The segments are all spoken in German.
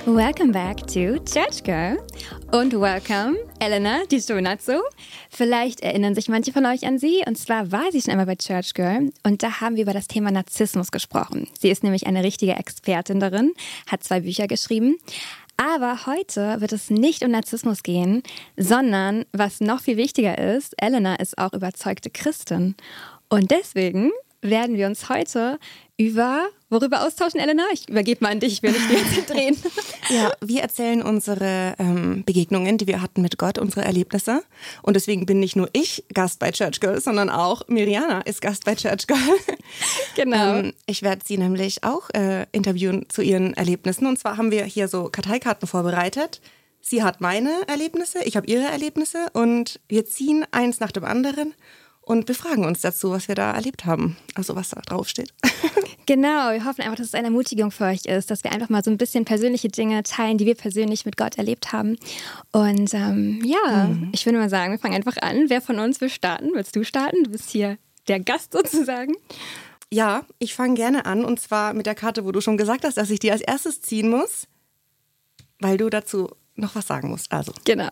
Welcome back to Church Girl und welcome Elena Di Stonazzo. Vielleicht erinnern sich manche von euch an sie, und zwar war sie schon einmal bei Church Girl und da haben wir über das Thema Narzissmus gesprochen. Sie ist nämlich eine richtige Expertin darin, hat 2 Bücher geschrieben. Aber heute wird es nicht um Narzissmus gehen, sondern was noch viel wichtiger ist, Elena ist auch überzeugte Christin. Und deswegen werden wir uns heute worüber austauschen, Elena? Ich übergebe mal an dich, ich will nicht die ganze Zeit drehen. Ja, wir erzählen unsere Begegnungen, die wir hatten mit Gott, unsere Erlebnisse. Und deswegen bin nicht nur ich Gast bei Church Girl, sondern auch Mirjana ist Gast bei Church Girl. Genau. Ich werde sie nämlich auch interviewen zu ihren Erlebnissen. Und zwar haben wir hier so Karteikarten vorbereitet. Sie hat meine Erlebnisse, ich habe ihre Erlebnisse und wir ziehen eins nach dem anderen und befragen uns dazu, was wir da erlebt haben. Also was da draufsteht. Genau, wir hoffen einfach, dass es eine Ermutigung für euch ist, dass wir einfach mal so ein bisschen persönliche Dinge teilen, die wir persönlich mit Gott erlebt haben. Und ich würde mal sagen, wir fangen einfach an. Wer von uns will starten? Willst du starten? Du bist hier der Gast sozusagen. Ja, ich fange gerne an und zwar mit der Karte, wo du schon gesagt hast, dass ich die als erstes ziehen muss, weil du dazu noch was sagen musst. Also. Genau.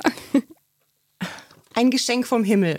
Ein Geschenk vom Himmel.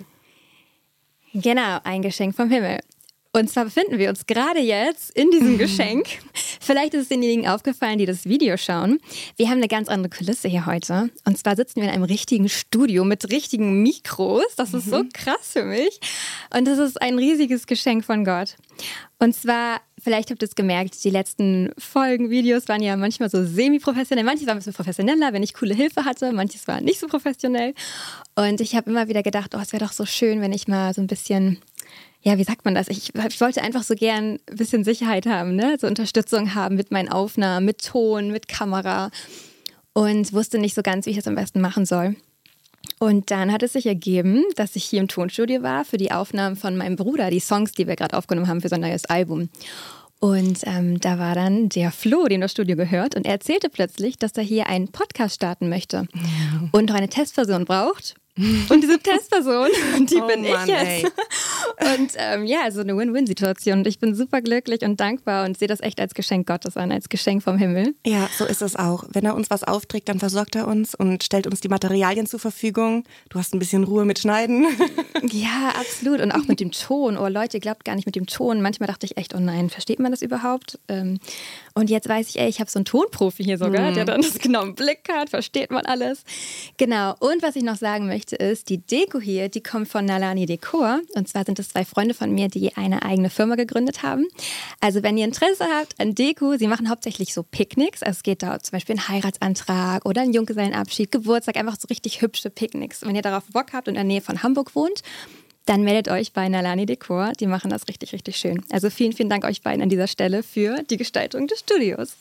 Genau, ein Geschenk vom Himmel. Und zwar befinden wir uns gerade jetzt in diesem Geschenk. Vielleicht ist es denjenigen aufgefallen, die das Video schauen. Wir haben eine ganz andere Kulisse hier heute. Und zwar sitzen wir in einem richtigen Studio mit richtigen Mikros. Das ist so krass für mich. Und das ist ein riesiges Geschenk von Gott. Und zwar, vielleicht habt ihr es gemerkt, die letzten Folgen, Videos waren ja manchmal so semi-professionell. Manches war ein bisschen professioneller, wenn ich coole Hilfe hatte. Manches war nicht so professionell. Und ich habe immer wieder gedacht, es wäre doch so schön, wenn ich mal so ein bisschen... Ja, wie sagt man das? Ich wollte einfach so gern ein bisschen Sicherheit haben, ne? So Unterstützung haben mit meinen Aufnahmen, mit Ton, mit Kamera und wusste nicht so ganz, wie ich das am besten machen soll. Und dann hat es sich ergeben, dass ich hier im Tonstudio war für die Aufnahmen von meinem Bruder, die Songs, die wir gerade aufgenommen haben für sein neues Album. Und da war dann der Flo, dem das Studio gehört, und er erzählte plötzlich, dass er hier einen Podcast starten möchte und noch eine Testversion braucht. Und diese Testperson, die bin ich jetzt. Und also eine Win-Win-Situation. Und ich bin super glücklich und dankbar und sehe das echt als Geschenk Gottes an, als Geschenk vom Himmel. Ja, so ist es auch. Wenn er uns was aufträgt, dann versorgt er uns und stellt uns die Materialien zur Verfügung. Du hast ein bisschen Ruhe mit Schneiden. Ja, absolut. Und auch mit dem Ton. Oh Leute, ihr glaubt gar nicht mit dem Ton. Manchmal dachte ich echt, oh nein, versteht man das überhaupt? Und jetzt weiß ich, ich habe so einen Tonprofi hier sogar, der dann das genau im Blick hat, versteht man alles. Genau. Und was ich noch sagen möchte, ist, die Deko hier, die kommt von Nalani Dekor. Und zwar sind es 2 Freunde von mir, die eine eigene Firma gegründet haben. Also wenn ihr Interesse habt an Deko, sie machen hauptsächlich so Picknicks. Also es geht da zum Beispiel ein Heiratsantrag oder ein Junggesellenabschied, Geburtstag, einfach so richtig hübsche Picknicks. Wenn ihr darauf Bock habt und in der Nähe von Hamburg wohnt, dann meldet euch bei Nalani Dekor. Die machen das richtig, richtig schön. Also vielen, vielen Dank euch beiden an dieser Stelle für die Gestaltung des Studios.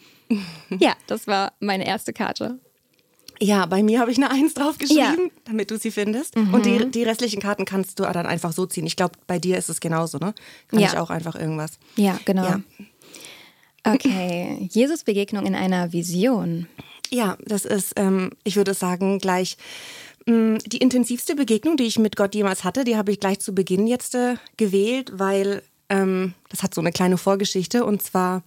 Ja, das war meine erste Karte. Ja, bei mir habe ich eine 1 draufgeschrieben, damit du sie findest. Und die restlichen Karten kannst du dann einfach so ziehen. Ich glaube, bei dir ist es genauso, ne? Kann ich auch einfach irgendwas. Ja, genau. Ja. Okay, Jesus Begegnung in einer Vision. Ja, das ist, ich würde sagen, gleich die intensivste Begegnung, die ich mit Gott jemals hatte. Die habe ich gleich zu Beginn jetzt gewählt, weil das hat so eine kleine Vorgeschichte. Und zwar,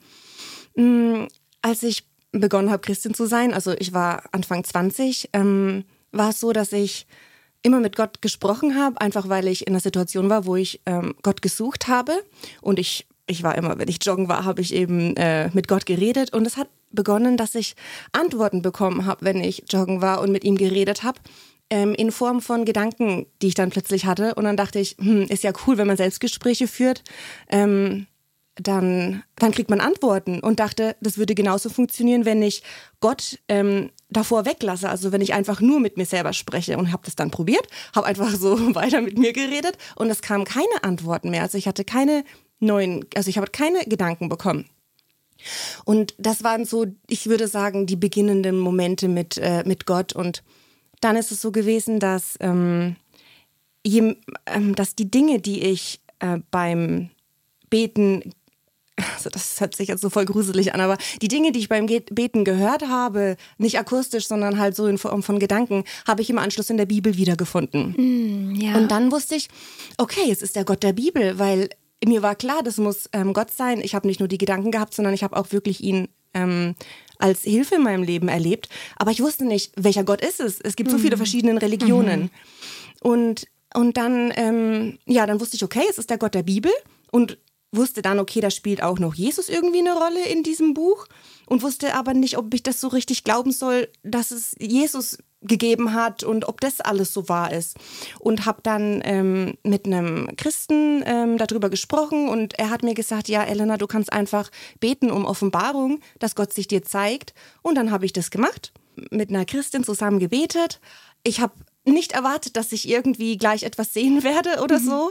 als ich begonnen habe, Christin zu sein, also ich war Anfang 20, war es so, dass ich immer mit Gott gesprochen habe, einfach weil ich in einer Situation war, wo ich Gott gesucht habe. Und ich war immer, wenn ich joggen war, habe ich eben mit Gott geredet. Und es hat begonnen, dass ich Antworten bekommen habe, wenn ich joggen war und mit ihm geredet habe, in Form von Gedanken, die ich dann plötzlich hatte. Und dann dachte ich, ist ja cool, wenn man Selbstgespräche führt. Dann kriegt man Antworten und dachte, das würde genauso funktionieren, wenn ich Gott davor weglasse. Also wenn ich einfach nur mit mir selber spreche, und habe das dann probiert, habe einfach so weiter mit mir geredet und es kamen keine Antworten mehr. Also ich hatte keine Gedanken bekommen. Und das waren so, ich würde sagen, die beginnenden Momente mit Gott. Und dann ist es so gewesen, dass die Dinge, die ich beim Beten, also das hört sich jetzt so voll gruselig an, aber die Dinge, die ich beim Beten gehört habe, nicht akustisch, sondern halt so in Form von Gedanken, habe ich im Anschluss in der Bibel wiedergefunden. Ja. Und dann wusste ich, okay, es ist der Gott der Bibel, weil mir war klar, das muss Gott sein. Ich habe nicht nur die Gedanken gehabt, sondern ich habe auch wirklich ihn als Hilfe in meinem Leben erlebt. Aber ich wusste nicht, welcher Gott ist es. Es gibt so viele verschiedene Religionen. Und dann, dann wusste ich, okay, es ist der Gott der Bibel. Und wusste dann, okay, da spielt auch noch Jesus irgendwie eine Rolle in diesem Buch. Und wusste aber nicht, ob ich das so richtig glauben soll, dass es Jesus gegeben hat und ob das alles so wahr ist. Und habe dann mit einem Christen darüber gesprochen und er hat mir gesagt, ja, Elena, du kannst einfach beten um Offenbarung, dass Gott sich dir zeigt. Und dann habe ich das gemacht, mit einer Christin zusammen gebetet. Ich habe nicht erwartet, dass ich irgendwie gleich etwas sehen werde oder so.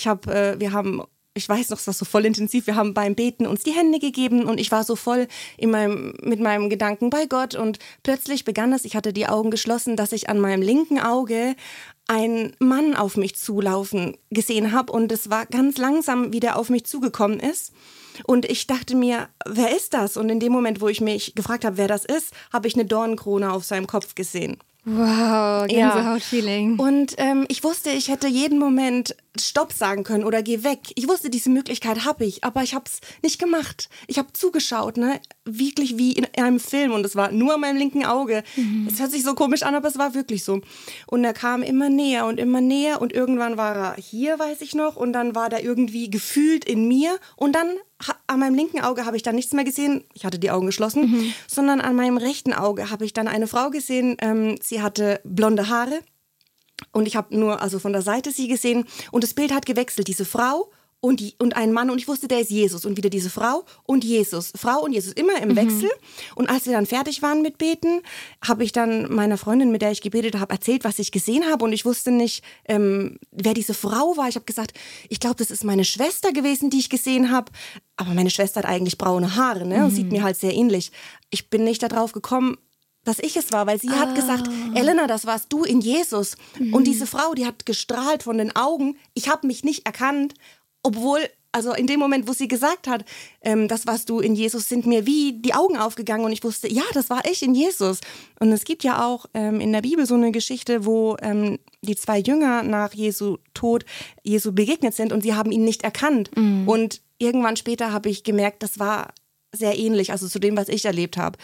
Ich weiß noch, es war so voll intensiv. Wir haben beim Beten uns die Hände gegeben und ich war so voll mit meinem Gedanken bei Gott und plötzlich begann es, ich hatte die Augen geschlossen, dass ich an meinem linken Auge einen Mann auf mich zulaufen gesehen habe und es war ganz langsam, wie der auf mich zugekommen ist. Und ich dachte mir, wer ist das? Und in dem Moment, wo ich mich gefragt habe, wer das ist, habe ich eine Dornenkrone auf seinem Kopf gesehen. Wow, Gänsehaut-Feeling. Ja. Und ich wusste, ich hätte jeden Moment Stopp sagen können oder geh weg. Ich wusste, diese Möglichkeit habe ich, aber ich habe es nicht gemacht. Ich habe zugeschaut, ne? Wirklich wie in einem Film und es war nur an meinem linken Auge. Es hört sich so komisch an, aber es war wirklich so. Und er kam immer näher und irgendwann war er hier, weiß ich noch, und dann war der irgendwie gefühlt in mir und dann an meinem linken Auge habe ich dann nichts mehr gesehen, ich hatte die Augen geschlossen, sondern an meinem rechten Auge habe ich dann eine Frau gesehen, sie hatte blonde Haare und ich habe nur von der Seite sie gesehen und das Bild hat gewechselt, diese Frau und ein Mann und ich wusste, der ist Jesus und wieder diese Frau und Jesus, immer im Wechsel. Und als wir dann fertig waren mit Beten, habe ich dann meiner Freundin, mit der ich gebetet habe, erzählt, was ich gesehen habe und ich wusste nicht, wer diese Frau war. Ich habe gesagt, ich glaube, das ist meine Schwester gewesen, die ich gesehen habe, aber meine Schwester hat eigentlich braune Haare, ne? Und sieht mir halt sehr ähnlich. Ich bin nicht darauf gekommen, dass ich es war, weil sie hat gesagt, Elena, das warst du in Jesus. Und diese Frau, die hat gestrahlt von den Augen. Ich habe mich nicht erkannt, obwohl, in dem Moment, wo sie gesagt hat, das warst du in Jesus, sind mir wie die Augen aufgegangen und ich wusste, ja, das war ich in Jesus. Und es gibt ja auch in der Bibel so eine Geschichte, wo die 2 Jünger nach Jesu Tod Jesu begegnet sind und sie haben ihn nicht erkannt. Und irgendwann später habe ich gemerkt, das war sehr ähnlich, zu dem, was ich erlebt habe.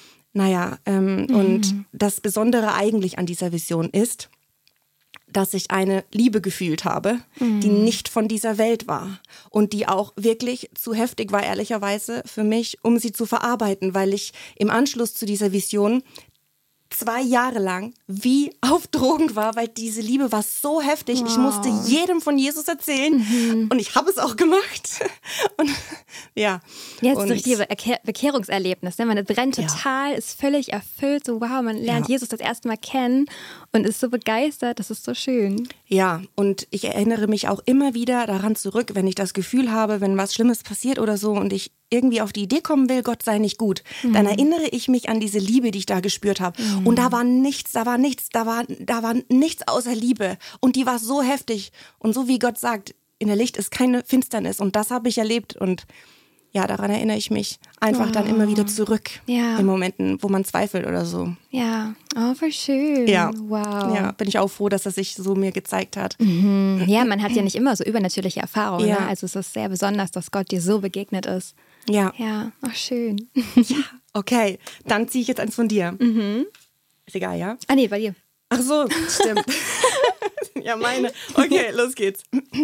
Und das Besondere eigentlich an dieser Vision ist, dass ich eine Liebe gefühlt habe, die nicht von dieser Welt war und die auch wirklich zu heftig war, ehrlicherweise für mich, um sie zu verarbeiten, weil ich im Anschluss zu dieser Vision 2 Jahre lang wie auf Drogen war, weil diese Liebe war so heftig. Wow. Ich musste jedem von Jesus erzählen und ich habe es auch gemacht. Und ja. Jetzt ein richtiges Bekehrungserlebnis. Ne? Man brennt total, ist völlig erfüllt. So wow, man lernt Jesus das erste Mal kennen und ist so begeistert. Das ist so schön. Ja, und ich erinnere mich auch immer wieder daran zurück, wenn ich das Gefühl habe, wenn was Schlimmes passiert oder so und ich irgendwie auf die Idee kommen will, Gott sei nicht gut, dann erinnere ich mich an diese Liebe, die ich da gespürt habe. Und da war nichts außer Liebe. Und die war so heftig. Und so wie Gott sagt, in der Licht ist keine Finsternis. Und das habe ich erlebt. Und ja, daran erinnere ich mich einfach dann immer wieder zurück. Ja. In Momenten, wo man zweifelt oder so. Ja, voll schön. Ja. Wow. Ja, bin ich auch froh, dass er sich so mir gezeigt hat. Ja, man hat ja nicht immer so übernatürliche Erfahrungen. Ja. Ne? Also es ist sehr besonders, dass Gott dir so begegnet ist. Ja. Ja, schön. Ja, okay. Dann ziehe ich jetzt eins von dir. Ist egal, ja? Ah, nee, bei dir. Ach so, stimmt. Ja, meine. Okay, los geht's.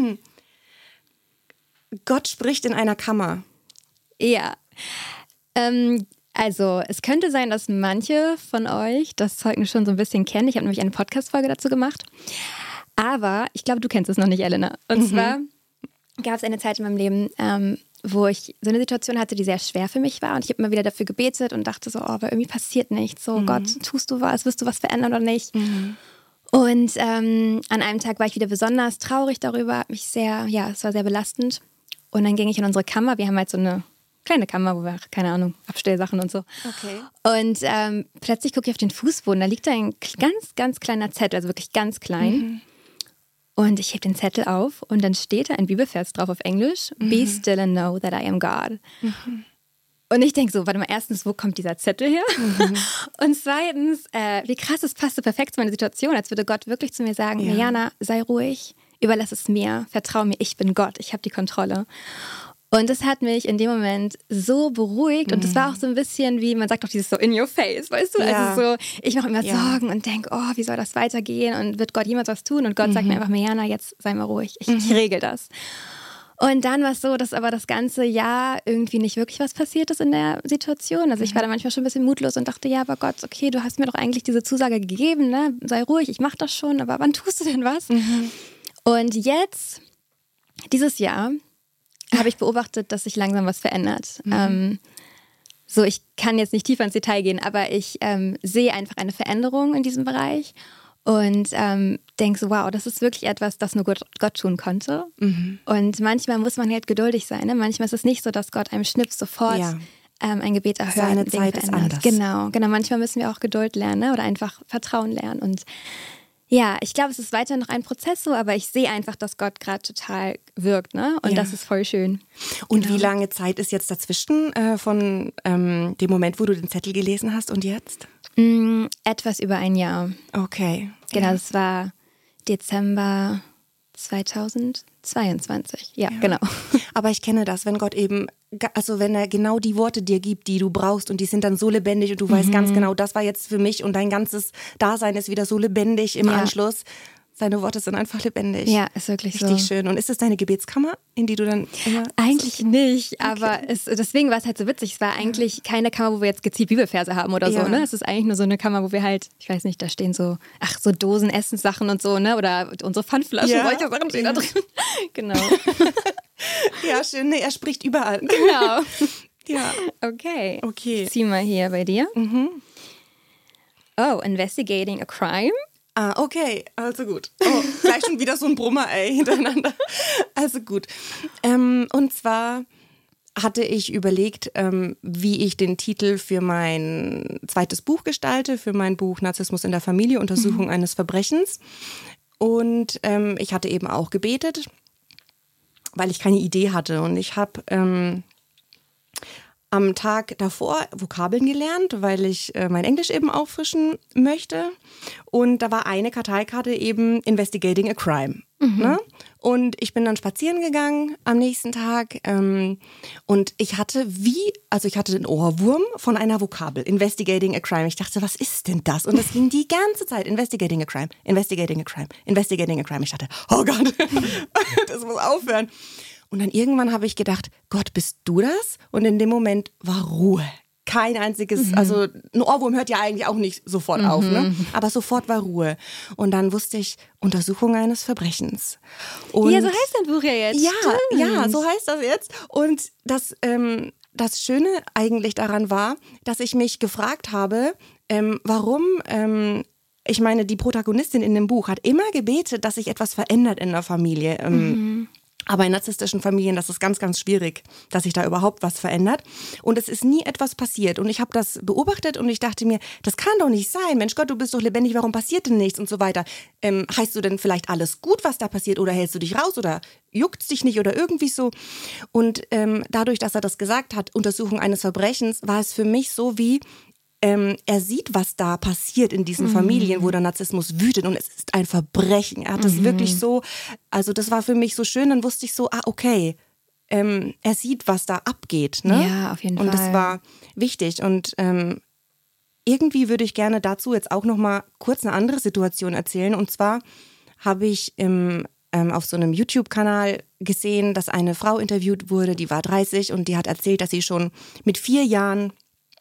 Gott spricht in einer Kammer. Ja. Also, es könnte sein, dass manche von euch das Zeugnis schon so ein bisschen kennen. Ich habe nämlich eine Podcast-Folge dazu gemacht. Aber ich glaube, du kennst es noch nicht, Elena. Und zwar gab es eine Zeit in meinem Leben, wo ich so eine Situation hatte, die sehr schwer für mich war. Und ich habe immer wieder dafür gebetet und dachte so, aber irgendwie passiert nichts. So, Gott, tust du was? Wirst du was verändern oder nicht? Und an einem Tag war ich wieder besonders traurig darüber. Es war sehr belastend. Und dann ging ich in unsere Kammer. Wir haben halt so eine kleine Kammer, wo wir, keine Ahnung, Abstellsachen und so. Okay. Und plötzlich gucke ich auf den Fußboden. Da liegt da ein ganz, ganz kleiner Zettel, also wirklich ganz klein. Und ich heb den Zettel auf und dann steht da ein Bibelvers drauf auf Englisch. Be still and know that I am God. Und ich denke so, warte mal, erstens, wo kommt dieser Zettel her? Und zweitens, wie krass, es passte perfekt zu meiner Situation, als würde Gott wirklich zu mir sagen, Mirjana, sei ruhig, überlass es mir, vertrau mir, ich bin Gott, ich habe die Kontrolle. Und das hat mich in dem Moment so beruhigt und das war auch so ein bisschen wie, man sagt doch dieses so in your face, weißt du? Ja. Also so, ich mache mir Sorgen und denke, oh, wie soll das weitergehen und wird Gott jemals was tun? Und Gott sagt mir einfach, Mirjana, jetzt sei mal ruhig, ich regel das. Und dann war es so, dass aber das ganze Jahr irgendwie nicht wirklich was passiert ist in der Situation. Also ich war da manchmal schon ein bisschen mutlos und dachte, ja, aber Gott, okay, du hast mir doch eigentlich diese Zusage gegeben, ne? Sei ruhig, ich mach das schon, aber wann tust du denn was? Und jetzt, dieses Jahr, habe ich beobachtet, dass sich langsam was verändert. So, ich kann jetzt nicht tiefer ins Detail gehen, aber ich sehe einfach eine Veränderung in diesem Bereich und denke so, wow, das ist wirklich etwas, das nur Gott tun konnte. Und manchmal muss man halt geduldig sein. Ne? Manchmal ist es nicht so, dass Gott einem Schnips sofort ein Gebet erhört. Seine Zeit ist anders. Genau. Manchmal müssen wir auch Geduld lernen, ne? Oder einfach Vertrauen lernen. Und ja, ich glaube, es ist weiter noch ein Prozess so, aber ich sehe einfach, dass Gott gerade total wirkt, ne? Und das ist voll schön. Und wie lange Zeit ist jetzt dazwischen von dem Moment, wo du den Zettel gelesen hast und jetzt? Etwas über ein Jahr. Okay. Genau, das war Dezember 2022. Ja, genau. Aber ich kenne das, wenn Gott eben, also wenn er genau die Worte dir gibt, die du brauchst und die sind dann so lebendig und du weißt ganz genau, das war jetzt für mich und dein ganzes Dasein ist wieder so lebendig im Anschluss. Seine Worte sind einfach lebendig. Ja, ist wirklich so. Richtig schön. Und ist es deine Gebetskammer, in die du dann immer... Eigentlich nicht, aber deswegen war es halt so witzig. Es war eigentlich keine Kammer, wo wir jetzt gezielt Bibelverse haben oder so. Ne? Es ist eigentlich nur so eine Kammer, wo wir halt, ich weiß nicht, da stehen so, so Dosen, Essenssachen und so, ne? Oder unsere Pfandflaschen, solche Sachen stehen da drin. Genau. Ja, schön. Nee, er spricht überall. Genau. Ja. Okay. Zieh mal hier bei dir. Oh, investigating a crime? Ah, okay, also gut. Oh, gleich schon wieder so ein Brummer, hintereinander. Also gut. Und zwar hatte ich überlegt, wie ich den Titel für mein zweites Buch gestalte, für mein Buch Narzissmus in der Familie, Untersuchung eines Verbrechens. Und ich hatte eben auch gebetet, weil ich keine Idee hatte. Und ich habe am Tag davor Vokabeln gelernt, weil ich mein Englisch eben auffrischen möchte. Und da war eine Karteikarte eben Investigating a Crime. Ne? Und ich bin dann spazieren gegangen am nächsten Tag und ich hatte den Ohrwurm von einer Vokabel, Investigating a Crime. Ich dachte, was ist denn das? Und das ging die ganze Zeit, Investigating a Crime, Investigating a Crime, Investigating a Crime. Ich dachte, oh Gott, das muss aufhören. Und dann irgendwann habe ich gedacht, Gott, bist du das? Und in dem Moment war Ruhe. Kein einziges, also ein Ohrwurm hört ja eigentlich auch nicht sofort auf, ne? Aber sofort war Ruhe. Und dann wusste ich, Untersuchung eines Verbrechens. Und ja, so heißt dein Buch ja jetzt. Ja, so heißt das jetzt. Und das Schöne eigentlich daran war, dass ich mich gefragt habe, warum... ich meine, die Protagonistin in dem Buch hat immer gebetet, dass sich etwas verändert in der Familie. Aber in narzisstischen Familien, das ist ganz, ganz schwierig, dass sich da überhaupt was verändert. Und es ist nie etwas passiert. Und ich habe das beobachtet und ich dachte mir, das kann doch nicht sein. Mensch Gott, du bist doch lebendig, warum passiert denn nichts und so weiter. Heißt du denn vielleicht alles gut, was da passiert oder hältst du dich raus oder juckt's dich nicht oder irgendwie so? Und dadurch, dass er das gesagt hat, Untersuchung eines Verbrechens, war es für mich so wie... er sieht, was da passiert in diesen Familien, wo der Narzissmus wütet und es ist ein Verbrechen. Er hat das wirklich so, also das war für mich so schön, dann wusste ich so, okay, er sieht, was da abgeht. Ne? Ja, auf jeden Fall. Und das war wichtig und irgendwie würde ich gerne dazu jetzt auch nochmal kurz eine andere Situation erzählen und zwar habe ich auf so einem YouTube-Kanal gesehen, dass eine Frau interviewt wurde, die war 30 und die hat erzählt, dass sie schon mit 4 Jahren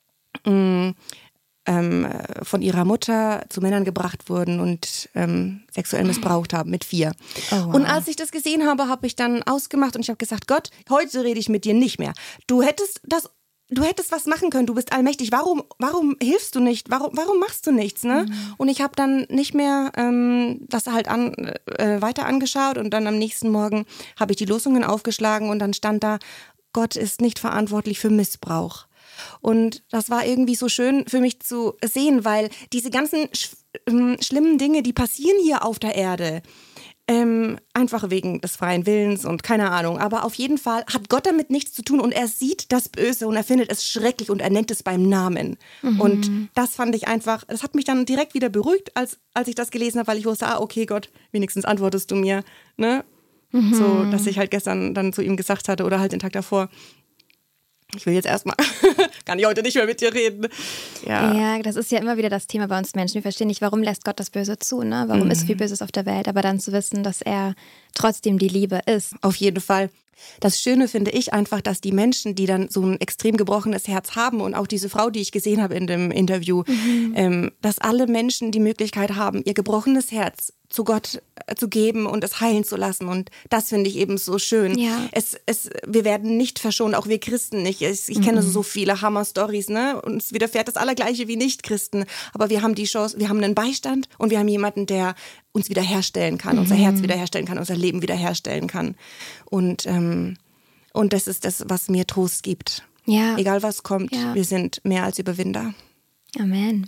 von ihrer Mutter zu Männern gebracht wurden und sexuell missbraucht haben mit 4. Oh, wow. Und als ich das gesehen habe, habe ich dann ausgemacht und ich habe gesagt, Gott, heute rede ich mit dir nicht mehr. Du hättest was machen können, du bist allmächtig. Warum hilfst du nicht? Warum machst du nichts? Ne? Und ich habe dann nicht mehr das halt weiter angeschaut und dann am nächsten Morgen habe ich die Losungen aufgeschlagen und dann stand da, Gott ist nicht verantwortlich für Missbrauch. Und das war irgendwie so schön für mich zu sehen, weil diese ganzen schlimmen Dinge, die passieren hier auf der Erde, einfach wegen des freien Willens und keine Ahnung. Aber auf jeden Fall hat Gott damit nichts zu tun und er sieht das Böse und er findet es schrecklich und er nennt es beim Namen. Und das fand ich einfach, das hat mich dann direkt wieder beruhigt, als ich das gelesen habe, weil ich wusste, okay Gott, wenigstens antwortest du mir, ne? So, dass ich halt gestern dann zu ihm gesagt hatte oder halt den Tag davor, ich will jetzt erstmal, kann ich heute nicht mehr mit dir reden. Ja, das ist ja immer wieder das Thema bei uns Menschen. Wir verstehen nicht, warum lässt Gott das Böse zu, ne? Warum ist so viel Böses auf der Welt? Aber dann zu wissen, dass er trotzdem die Liebe ist. Auf jeden Fall. Das Schöne finde ich einfach, dass die Menschen, die dann so ein extrem gebrochenes Herz haben und auch diese Frau, die ich gesehen habe in dem Interview, dass alle Menschen die Möglichkeit haben, ihr gebrochenes Herz zu Gott zu geben und es heilen zu lassen. Und das finde ich eben so schön. Ja. Wir werden nicht verschont, auch wir Christen nicht. Ich kenne so viele Hammer-Stories, ne? Uns widerfährt das Allergleiche wie Nicht-Christen. Aber wir haben die Chance, wir haben einen Beistand und wir haben jemanden, der uns wiederherstellen kann, unser Herz wiederherstellen kann, unser Leben wiederherstellen kann. Und das ist das, was mir Trost gibt. Ja. Egal was kommt, wir sind mehr als Überwinder. Amen.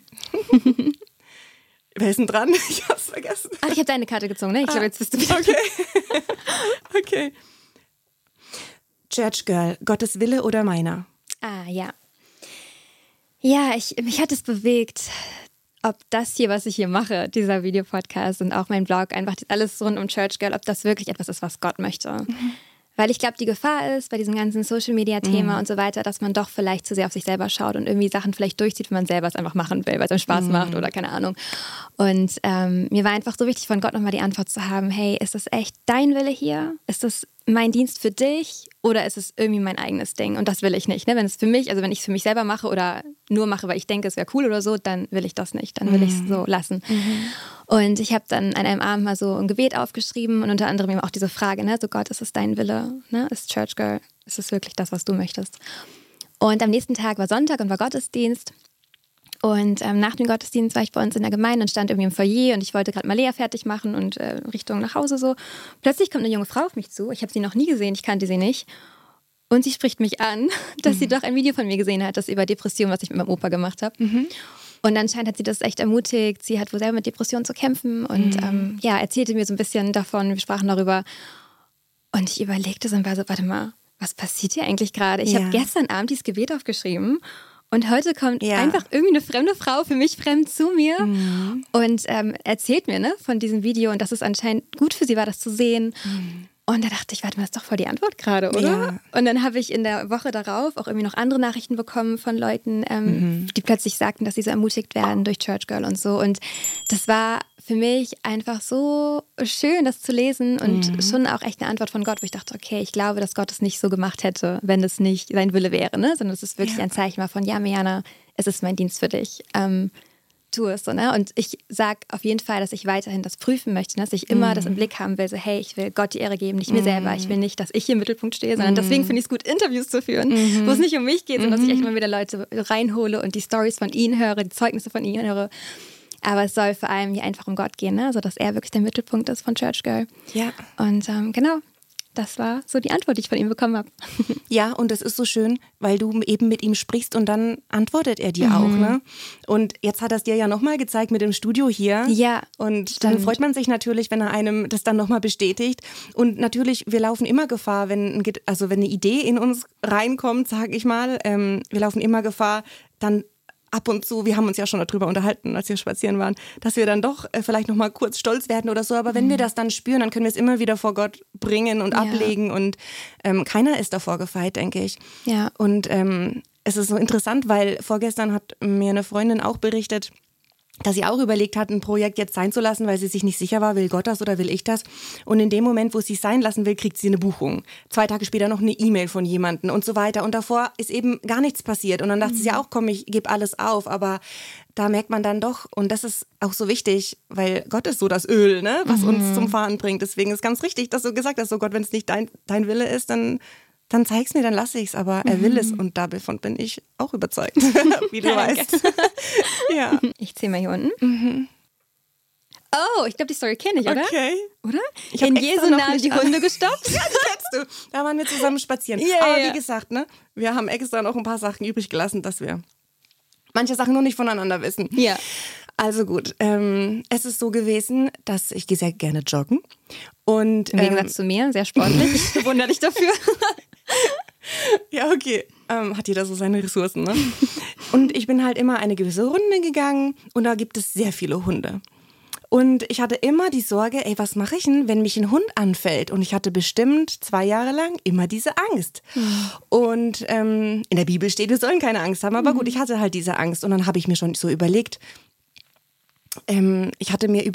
Wer ist denn dran? Ich hab's vergessen. Ach, ich habe deine Karte gezogen, ne? Ich glaube, jetzt bist du wieder. Okay. Church Girl, Gottes Wille oder meiner? Ja. Ja, mich hat es bewegt, ob das hier, was ich hier mache, dieser Videopodcast und auch mein Blog, einfach alles rund um Church Girl, ob das wirklich etwas ist, was Gott möchte. Weil ich glaube, die Gefahr ist bei diesem ganzen Social-Media-Thema und so weiter, dass man doch vielleicht zu sehr auf sich selber schaut und irgendwie Sachen vielleicht durchzieht, wenn man selber es einfach machen will, weil es einem Spaß macht oder keine Ahnung. Und mir war einfach so wichtig, von Gott nochmal die Antwort zu haben, hey, ist das echt dein Wille hier? Ist das mein Dienst für dich oder ist es irgendwie mein eigenes Ding? Und das will ich nicht. Ne? Wenn ich es für mich selber mache oder nur mache, weil ich denke, es wäre cool oder so, dann will ich das nicht. Dann will ich es so lassen. Und ich habe dann an einem Abend mal so ein Gebet aufgeschrieben und unter anderem eben auch diese Frage, ne? So Gott, ist es dein Wille? Ne? Ist Church Girl, ist es wirklich das, was du möchtest? Und am nächsten Tag war Sonntag und war Gottesdienst. Und nach dem Gottesdienst war ich bei uns in der Gemeinde und stand irgendwie im Foyer und ich wollte gerade mal Lea fertig machen und Richtung nach Hause so. Plötzlich kommt eine junge Frau auf mich zu. Ich habe sie noch nie gesehen, ich kannte sie nicht. Und sie spricht mich an, dass sie doch ein Video von mir gesehen hat, das über Depression, was ich mit meinem Opa gemacht habe. Und anscheinend hat sie das echt ermutigt. Sie hat wohl selber mit Depressionen zu kämpfen und erzählte mir so ein bisschen davon. Wir sprachen darüber. Und ich überlegte so und war so, warte mal, was passiert hier eigentlich gerade? Ich habe gestern Abend dieses Gebet aufgeschrieben. Und heute kommt einfach irgendwie eine fremde Frau, für mich fremd, zu mir und erzählt mir von diesem Video und dass es anscheinend gut für sie war, das zu sehen. Und da dachte ich, warte mal, das ist doch voll die Antwort gerade, oder? Ja. Und dann habe ich in der Woche darauf auch irgendwie noch andere Nachrichten bekommen von Leuten, die plötzlich sagten, dass sie so ermutigt werden durch Church Girl und so. Und das war für mich einfach so schön, das zu lesen und schon auch echt eine Antwort von Gott, wo ich dachte, okay, ich glaube, dass Gott es nicht so gemacht hätte, wenn es nicht sein Wille wäre, ne? Sondern es ist wirklich ein Zeichen war von, ja, Mirjana, es ist mein Dienst für dich. Tu es so, ne? Und ich sage auf jeden Fall, dass ich weiterhin das prüfen möchte, ne? Dass ich immer das im Blick haben will, so hey, ich will Gott die Ehre geben, nicht mir selber. Ich will nicht, dass ich hier im Mittelpunkt stehe, sondern deswegen finde ich es gut, Interviews zu führen, wo es nicht um mich geht, sondern dass ich echt immer wieder Leute reinhole und die Stories von ihnen höre, die Zeugnisse von ihnen höre. Aber es soll vor allem hier einfach um Gott gehen, ne? Also dass er wirklich der Mittelpunkt ist von Church Girl. Ja. Und genau. Das war so die Antwort, die ich von ihm bekommen habe. Ja, und das ist so schön, weil du eben mit ihm sprichst und dann antwortet er dir auch, ne? Und jetzt hat er es dir ja nochmal gezeigt mit dem Studio hier. Ja. Und dann freut man sich natürlich, wenn er einem das dann nochmal bestätigt. Und natürlich, wir laufen immer Gefahr, wenn eine Idee in uns reinkommt, sag ich mal, wir laufen immer Gefahr, dann ab und zu, wir haben uns ja schon darüber unterhalten, als wir spazieren waren, dass wir dann doch vielleicht nochmal kurz stolz werden oder so. Aber wenn wir das dann spüren, dann können wir es immer wieder vor Gott bringen und ablegen. Und keiner ist davor gefeit, denke ich. Ja. Und es ist so interessant, weil vorgestern hat mir eine Freundin auch berichtet, dass sie auch überlegt hat, ein Projekt jetzt sein zu lassen, weil sie sich nicht sicher war, will Gott das oder will ich das? Und in dem Moment, wo sie es sein lassen will, kriegt sie eine Buchung. 2 Tage später noch eine E-Mail von jemandem und so weiter. Und davor ist eben gar nichts passiert. Und dann dachte sie ja auch, komm, ich gebe alles auf. Aber da merkt man dann doch, und das ist auch so wichtig, weil Gott ist so das Öl, ne, was uns zum Fahren bringt. Deswegen ist ganz richtig, dass du gesagt hast, so Gott, wenn es nicht dein Wille ist, dann zeig's mir, dann lasse ich's, aber er will es und davon bin ich auch überzeugt, wie du weißt. Ja. Ich zähle mal hier unten. Oh, ich glaube, die Story kenne ich, oder? Okay. Oder? Ich in Jesu Namen die Hunde gestoppt. Ja, die kennst du. Da waren wir zusammen spazieren. Yeah, aber wie gesagt, ne, wir haben extra noch ein paar Sachen übrig gelassen, dass wir manche Sachen nur nicht voneinander wissen. Ja. Also gut, es ist so gewesen, dass ich gehe sehr gerne joggen. Und, im Gegensatz zu mir, sehr sportlich. Ich bewundere dich dafür. Ja, okay. Hat jeder so seine Ressourcen, ne? Und ich bin halt immer eine gewisse Runde gegangen und da gibt es sehr viele Hunde. Und ich hatte immer die Sorge, ey, was mache ich denn, wenn mich ein Hund anfällt? Und ich hatte bestimmt 2 Jahre lang immer diese Angst. Und in der Bibel steht, wir sollen keine Angst haben. Aber gut, ich hatte halt diese Angst. Und dann habe ich mir schon so überlegt, ich hatte mir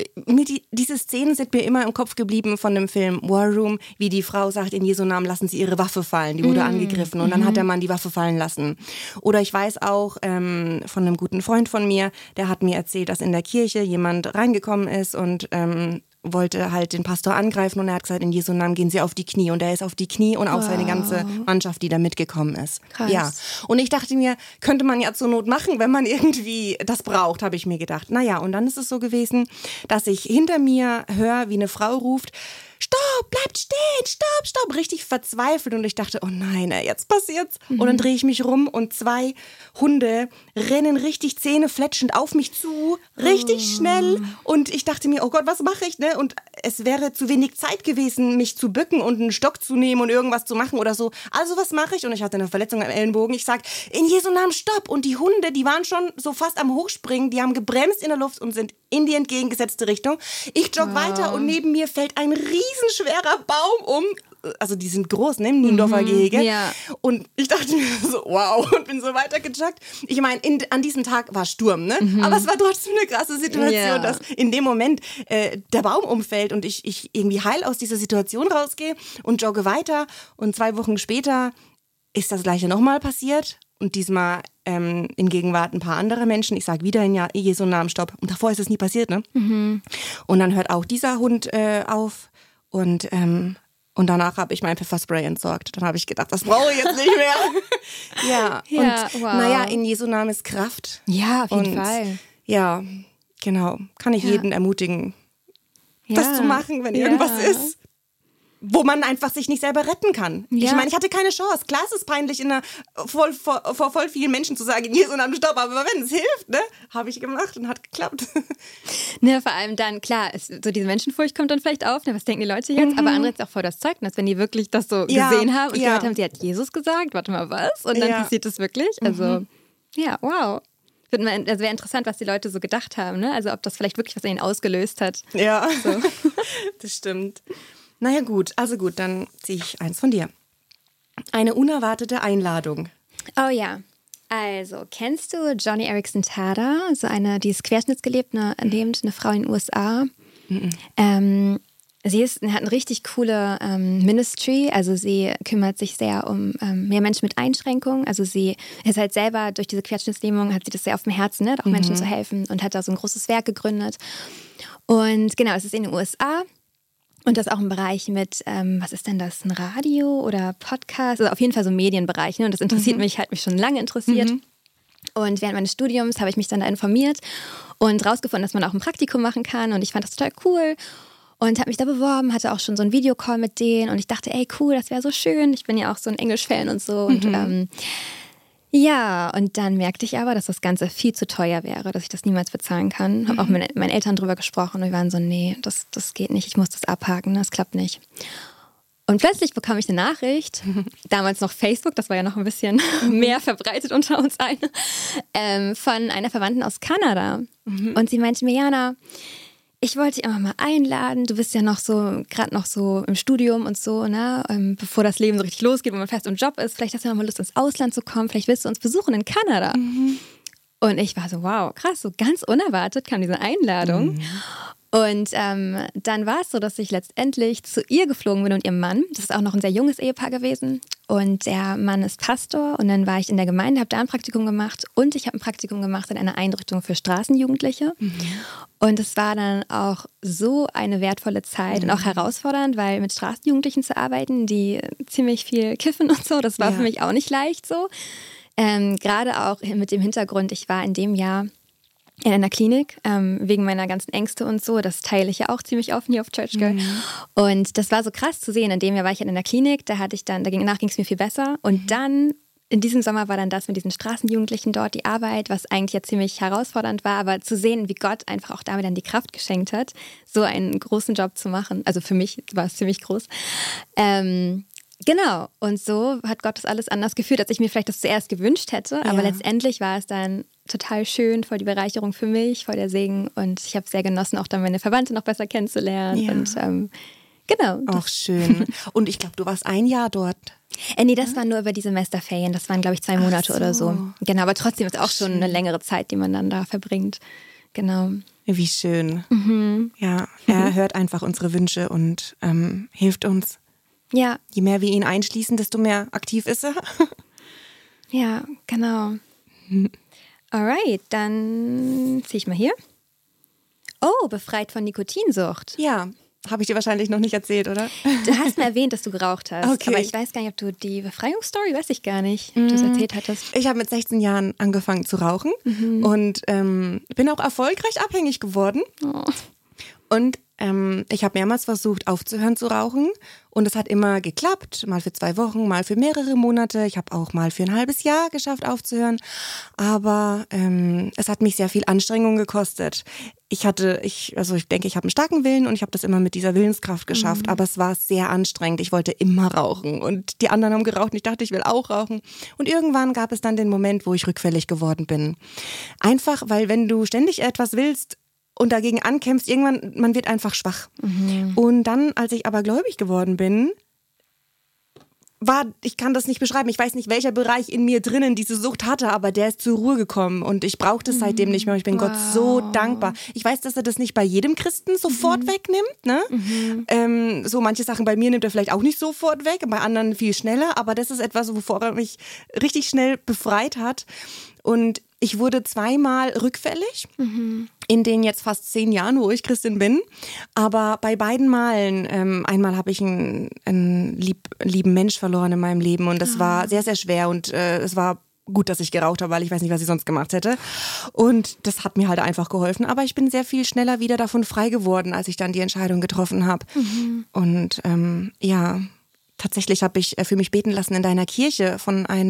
diese Szenen sind mir immer im Kopf geblieben von dem Film War Room, wie die Frau sagt, in Jesu Namen lassen Sie Ihre Waffe fallen. Die wurde angegriffen und dann hat der Mann die Waffe fallen lassen. Oder ich weiß auch von einem guten Freund von mir, der hat mir erzählt, dass in der Kirche jemand reingekommen ist und wollte halt den Pastor angreifen und er hat gesagt, in Jesu Namen gehen Sie auf die Knie. Und er ist auf die Knie und auch seine ganze Mannschaft, die da mitgekommen ist. Krass. Ja. Und ich dachte mir, könnte man ja zur Not machen, wenn man irgendwie das braucht, habe ich mir gedacht. Naja, und dann ist es so gewesen, dass ich hinter mir höre, wie eine Frau ruft, Stopp, bleibt stehen, stopp, stopp, richtig verzweifelt. Und ich dachte, oh nein, jetzt passiert's. Und dann drehe ich mich rum und 2 Hunde rennen richtig zähnefletschend auf mich zu, richtig schnell. Und ich dachte mir, oh Gott, was mache ich? Ne? Und es wäre zu wenig Zeit gewesen, mich zu bücken und einen Stock zu nehmen und irgendwas zu machen oder so. Also was mache ich? Und ich hatte eine Verletzung am Ellenbogen. Ich sage, in Jesu Namen stopp. Und die Hunde, die waren schon so fast am Hochspringen, die haben gebremst in der Luft und sind in die entgegengesetzte Richtung. Ich jogge weiter und neben mir fällt ein riesenschwerer Baum um. Also die sind groß, ne, im Niendorfer Gehege. Ja. Und ich dachte mir so, wow, und bin so weitergejoggt. Ich meine, an diesem Tag war Sturm, ne? Aber es war trotzdem eine krasse Situation, dass in dem Moment der Baum umfällt und ich irgendwie heil aus dieser Situation rausgehe und jogge weiter. Und 2 Wochen später ist das Gleiche nochmal passiert. Und diesmal in Gegenwart ein paar anderer Menschen. Ich sage wieder in Jesu Namen Stopp. Und davor ist es nie passiert, ne? Und dann hört auch dieser Hund auf. Und danach habe ich mein Pfefferspray entsorgt. Dann habe ich gedacht, das brauche ich jetzt nicht mehr. Ja, und naja, in Jesu Namen ist Kraft. Ja, auf jeden Fall. Ja, genau. Kann ich jeden ermutigen, das zu machen, wenn irgendwas ist, wo man einfach sich nicht selber retten kann. Ja. Ich meine, ich hatte keine Chance. Klar, es ist peinlich, vor voll vielen Menschen zu sagen, in Jesu Namen Stopp, aber wenn es hilft, ne, habe ich gemacht und hat geklappt. Ne, vor allem dann, klar, so diese Menschenfurcht kommt dann vielleicht auf, ne, was denken die Leute jetzt, aber andererseits auch voll das Zeugnis, wenn die wirklich das so gesehen haben und gehört haben, sie hat Jesus gesagt, warte mal, was? Und dann passiert das wirklich. Also, ja, wow. Es wäre interessant, was die Leute so gedacht haben, ne? Also ob das vielleicht wirklich was in ihnen ausgelöst hat. Ja, so. Das stimmt. Naja gut, dann ziehe ich eins von dir. Eine unerwartete Einladung. Oh ja, also kennst du Joni Eareckson Tada? Die ist querschnittsgelebt, eine Frau in den USA. Sie hat eine richtig coole Ministry, also sie kümmert sich sehr um mehr Menschen mit Einschränkungen. Also sie ist halt selber durch diese Querschnittslähmung, hat sie das sehr auf dem Herzen, ne, auch Menschen zu helfen und hat da so ein großes Werk gegründet. Und genau, es ist in den USA. Und das auch im Bereich mit, was ist denn das, ein Radio oder Podcast? Also auf jeden Fall so ein Medienbereich. Ne? Und das interessiert mich, hat mich schon lange interessiert. Und während meines Studiums habe ich mich dann da informiert und rausgefunden, dass man auch ein Praktikum machen kann. Und ich fand das total cool und habe mich da beworben, hatte auch schon so einen Videocall mit denen. Und ich dachte, ey, cool, das wäre so schön. Ich bin ja auch so ein Englisch-Fan und so. Und ja, und dann merkte ich aber, dass das Ganze viel zu teuer wäre, dass ich das niemals bezahlen kann. Habe auch mit meinen Eltern drüber gesprochen und wir waren so, nee, das geht nicht, ich muss das abhaken, das klappt nicht. Und plötzlich bekam ich eine Nachricht, damals noch Facebook, das war ja noch ein bisschen mehr verbreitet unter uns allen, von einer Verwandten aus Kanada. Und sie meinte mir, Jana, ich wollte dich einfach mal einladen. Du bist ja gerade noch so im Studium und so, ne? Bevor das Leben so richtig losgeht, wo man fest im Job ist. Vielleicht hast du noch mal Lust, ins Ausland zu kommen. Vielleicht willst du uns besuchen in Kanada. Und ich war so, wow, krass, so ganz unerwartet kam diese Einladung. Und dann war es so, dass ich letztendlich zu ihr geflogen bin und ihrem Mann. Das ist auch noch ein sehr junges Ehepaar gewesen. Und der Mann ist Pastor. Und dann war ich in der Gemeinde, habe da ein Praktikum gemacht. Und ich habe ein Praktikum gemacht in einer Einrichtung für Straßenjugendliche. Und es war dann auch so eine wertvolle Zeit und auch herausfordernd, weil mit Straßenjugendlichen zu arbeiten, die ziemlich viel kiffen und so, das war für mich auch nicht leicht so. Gerade auch mit dem Hintergrund, ich war in dem Jahr in einer Klinik, wegen meiner ganzen Ängste und so. Das teile ich ja auch ziemlich offen hier auf Church Girl. Und das war so krass zu sehen. In dem Jahr war ich in einer Klinik, danach ging es mir viel besser. Und dann, in diesem Sommer war dann das mit diesen Straßenjugendlichen dort, die Arbeit, was eigentlich ja ziemlich herausfordernd war. Aber zu sehen, wie Gott einfach auch damit dann die Kraft geschenkt hat, so einen großen Job zu machen. Also für mich war es ziemlich groß. Genau. Und so hat Gott das alles anders geführt, als ich mir vielleicht das zuerst gewünscht hätte. Aber letztendlich war es dann total schön, voll die Bereicherung für mich, voll der Segen. Und ich habe es sehr genossen, auch dann meine Verwandte noch besser kennenzulernen. Ja. Und genau. Auch schön. Und ich glaube, du warst ein Jahr dort. Nee, das war nur über die Semesterferien. Das waren, glaube ich, 2 Monate oder so. Genau, aber trotzdem ist auch schon eine längere Zeit, die man dann da verbringt. Genau. Wie schön. Ja, er hört einfach unsere Wünsche und hilft uns. Ja. Je mehr wir ihn einschließen, desto mehr aktiv ist er. Ja, genau. Alright, dann ziehe ich mal hier. Oh, befreit von Nikotinsucht. Ja, habe ich dir wahrscheinlich noch nicht erzählt, oder? Du hast mir erwähnt, dass du geraucht hast. Okay. Aber ich weiß gar nicht, ob du die Befreiungsstory, weiß ich gar nicht, ob du das erzählt hattest. Ich habe mit 16 Jahren angefangen zu rauchen und bin auch erfolgreich abhängig geworden. Oh. Und ich habe mehrmals versucht, aufzuhören zu rauchen. Und es hat immer geklappt, mal für 2 Wochen, mal für mehrere Monate. Ich habe auch mal für ein halbes Jahr geschafft, aufzuhören. Aber es hat mich sehr viel Anstrengung gekostet. Ich denke, ich habe einen starken Willen und ich habe das immer mit dieser Willenskraft geschafft. Aber es war sehr anstrengend. Ich wollte immer rauchen. Und die anderen haben geraucht und ich dachte, ich will auch rauchen. Und irgendwann gab es dann den Moment, wo ich rückfällig geworden bin. Einfach, weil wenn du ständig etwas willst, und dagegen ankämpfst, irgendwann, man wird einfach schwach. Und dann, als ich aber gläubig geworden bin, ich kann das nicht beschreiben, ich weiß nicht, welcher Bereich in mir drinnen diese Sucht hatte, aber der ist zur Ruhe gekommen und ich brauchte es seitdem nicht mehr. Ich bin Gott so dankbar. Ich weiß, dass er das nicht bei jedem Christen sofort wegnimmt. Ne? So manche Sachen bei mir nimmt er vielleicht auch nicht sofort weg, bei anderen viel schneller, aber das ist etwas, wovor er mich richtig schnell befreit hat. Und ich wurde 2-mal rückfällig, in den jetzt fast 10 Jahren, wo ich Christin bin. Aber bei beiden Malen, einmal habe ich einen lieben Mensch verloren in meinem Leben und das war sehr, sehr schwer und es war gut, dass ich geraucht habe, weil ich weiß nicht, was ich sonst gemacht hätte. Und das hat mir halt einfach geholfen. Aber ich bin sehr viel schneller wieder davon frei geworden, als ich dann die Entscheidung getroffen habe. Und tatsächlich habe ich für mich beten lassen in deiner Kirche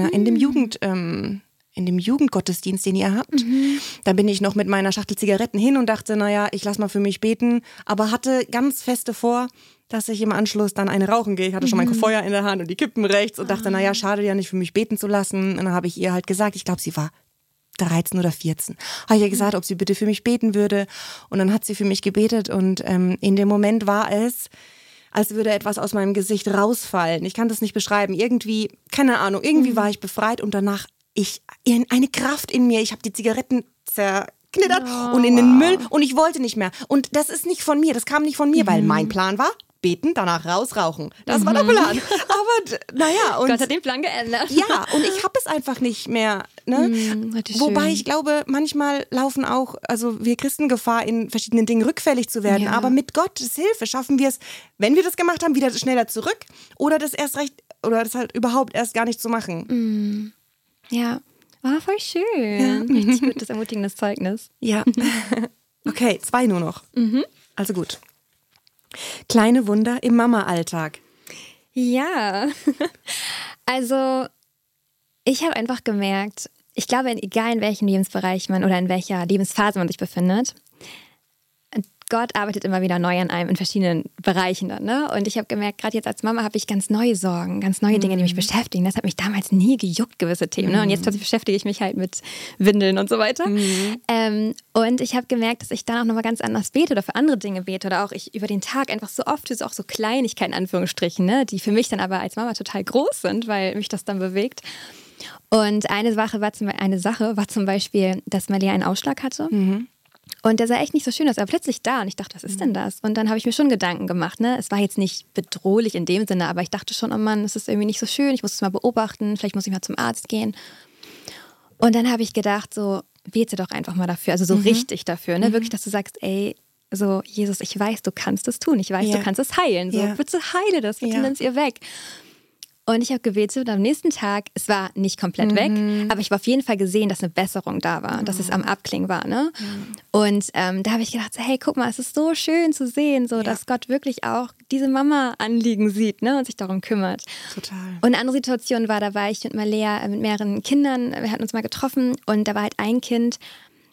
in dem Jugendgottesdienst, den ihr habt. Da bin ich noch mit meiner Schachtel Zigaretten hin und dachte, naja, ich lass mal für mich beten, aber hatte ganz feste vor, dass ich im Anschluss dann eine rauchen gehe. Ich hatte schon mein Feuer in der Hand und die Kippen rechts und dachte, naja, schade ja nicht für mich beten zu lassen. Und dann habe ich ihr halt gesagt, ich glaube, sie war 13 oder 14, habe ich ihr gesagt, ob sie bitte für mich beten würde. Und dann hat sie für mich gebetet und in dem Moment war es, als würde etwas aus meinem Gesicht rausfallen. Ich kann das nicht beschreiben. Irgendwie, keine Ahnung, irgendwie war ich befreit und danach eine Kraft in mir. Ich habe die Zigaretten zerknittert und in den Müll und ich wollte nicht mehr. Und das ist nicht von mir, das kam nicht von mir, weil mein Plan war, beten, danach rausrauchen. Das war der Plan. Aber naja. Gott hat den Plan geändert. Ja, und ich habe es einfach nicht mehr. Ne? Wobei ich glaube, manchmal laufen auch, also wir Christen Gefahr, in verschiedenen Dingen rückfällig zu werden. Ja. Aber mit Gottes Hilfe schaffen wir es, wenn wir das gemacht haben, wieder schneller zurück oder das halt überhaupt erst gar nicht zu machen. Ja, voll schön. Ja. Richtig gutes, ermutigendes Zeugnis. Ja. Okay, 2 nur noch. Also gut. Kleine Wunder im Mama-Alltag. Ja, also ich habe einfach gemerkt, ich glaube, egal in welchem Lebensbereich man oder in welcher Lebensphase man sich befindet, Gott arbeitet immer wieder neu an einem in verschiedenen Bereichen dann, ne? Und ich habe gemerkt, gerade jetzt als Mama habe ich ganz neue Sorgen, ganz neue Dinge, die mich beschäftigen. Das hat mich damals nie gejuckt, gewisse Themen, ne? Und jetzt plötzlich beschäftige ich mich halt mit Windeln und so weiter. Und ich habe gemerkt, dass ich dann auch nochmal ganz anders bete oder für andere Dinge bete oder auch ich über den Tag einfach so oft auch so Kleinigkeiten, in Anführungsstrichen, ne? Die für mich dann aber als Mama total groß sind, weil mich das dann bewegt. Und eine Sache war zum Beispiel, dass Malia einen Ausschlag hatte. Und der sah echt nicht so schön aus, aber plötzlich da und ich dachte, was ist denn das? Und dann habe ich mir schon Gedanken gemacht, ne? Es war jetzt nicht bedrohlich in dem Sinne, aber ich dachte schon, oh Mann, es ist irgendwie nicht so schön, ich muss es mal beobachten, vielleicht muss ich mal zum Arzt gehen. Und dann habe ich gedacht, so, bete doch einfach mal dafür, also so richtig dafür, ne? Wirklich, dass du sagst, ey, so, Jesus, ich weiß, du kannst es tun, ich weiß, du kannst es heilen, so, bitte heile das, bitte nimm es ihr weg. Und ich habe gebetet und am nächsten Tag, es war nicht komplett weg, aber ich habe auf jeden Fall gesehen, dass eine Besserung da war, dass es am Abklingen war. Ne? Und da habe ich gedacht, so, hey, guck mal, es ist so schön zu sehen, so, dass Gott wirklich auch diese Mama-Anliegen sieht, ne, und sich darum kümmert. Total. Und eine andere Situation war, da war ich mit Malia, mit mehreren Kindern, wir hatten uns mal getroffen und da war halt ein Kind,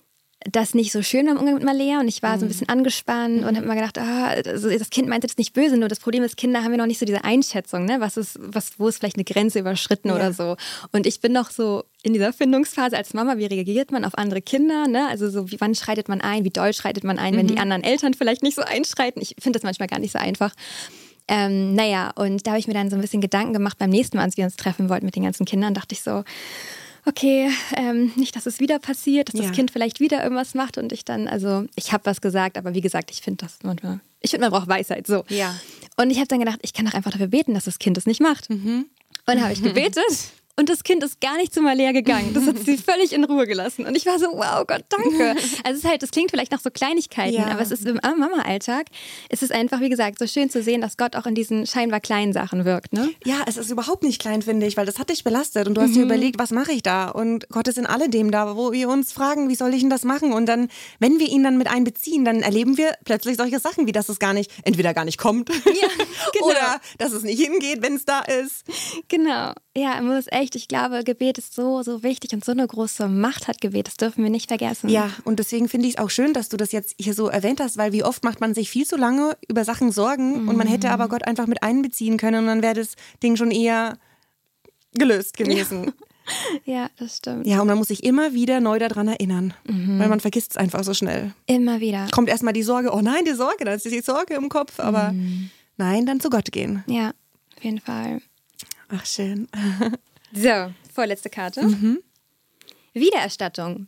das nicht so schön beim Umgang mit Malea und ich war so ein bisschen angespannt und habe mir gedacht, also das Kind meinte das nicht böse, nur das Problem ist, Kinder haben ja noch nicht so diese Einschätzung, ne? Wo ist vielleicht eine Grenze überschritten oder so. Und ich bin noch so in dieser Findungsphase als Mama, wie reagiert man auf andere Kinder, ne? Also so, wann schreitet man ein, wie doll schreitet man ein, wenn die anderen Eltern vielleicht nicht so einschreiten. Ich finde das manchmal gar nicht so einfach. Und da habe ich mir dann so ein bisschen Gedanken gemacht beim nächsten Mal, als wir uns treffen wollten mit den ganzen Kindern, dachte ich so, okay, nicht, dass es wieder passiert, dass das Kind vielleicht wieder irgendwas macht und ich dann, also ich habe was gesagt, aber wie gesagt, ich finde man braucht Weisheit, so. Ja. Und ich habe dann gedacht, ich kann doch einfach dafür beten, dass das Kind es nicht macht. Und dann habe ich gebetet und das Kind ist gar nicht zu Malea gegangen. Das hat sie völlig in Ruhe gelassen. Und ich war so, wow, Gott, danke. Also es ist halt, das klingt vielleicht nach so Kleinigkeiten, aber es ist im Mama-Alltag, ist es einfach, wie gesagt, so schön zu sehen, dass Gott auch in diesen scheinbar kleinen Sachen wirkt, ne? Ja, es ist überhaupt nicht klein, finde ich, weil das hat dich belastet und du hast dir überlegt, was mache ich da? Und Gott ist in alledem da, wo wir uns fragen, wie soll ich denn das machen? Und dann, wenn wir ihn dann mit einbeziehen, dann erleben wir plötzlich solche Sachen, wie dass es entweder gar nicht kommt Genau. oder dass es nicht hingeht, wenn es da ist. Genau. Ja, ich glaube, Gebet ist so, so wichtig und so eine große Macht hat Gebet, das dürfen wir nicht vergessen. Ja, und deswegen finde ich es auch schön, dass du das jetzt hier so erwähnt hast, weil wie oft macht man sich viel zu lange über Sachen Sorgen und man hätte aber Gott einfach mit einbeziehen können und dann wäre das Ding schon eher gelöst gewesen. Ja, das stimmt. Ja, und man muss sich immer wieder neu daran erinnern, weil man vergisst es einfach so schnell. Immer wieder. Kommt erstmal die Sorge, oh nein, die Sorge, dann ist die Sorge im Kopf, aber nein, dann zu Gott gehen. Ja, auf jeden Fall. Ach, schön. So, vorletzte Karte. Wiedererstattung.